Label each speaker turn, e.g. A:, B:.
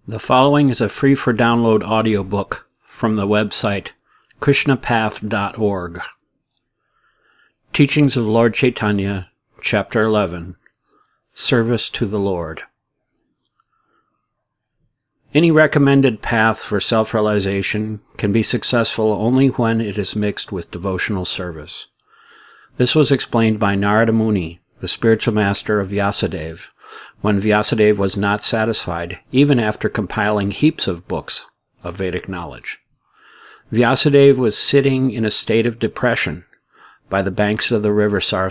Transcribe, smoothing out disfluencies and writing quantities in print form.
A: The following is a free-for-download audiobook from the website krishnapath.org. Teachings of Lord Chaitanya, Chapter 11, Service to the Lord. Any recommended path for self-realization can be successful only when it is mixed with devotional service. This was explained by Narada Muni, the spiritual master of Vyasadeva, when Vyasadeva was not satisfied, even after compiling heaps of books of Vedic knowledge. Vyasadeva was sitting in a state of depression by the banks of the river Saraswati.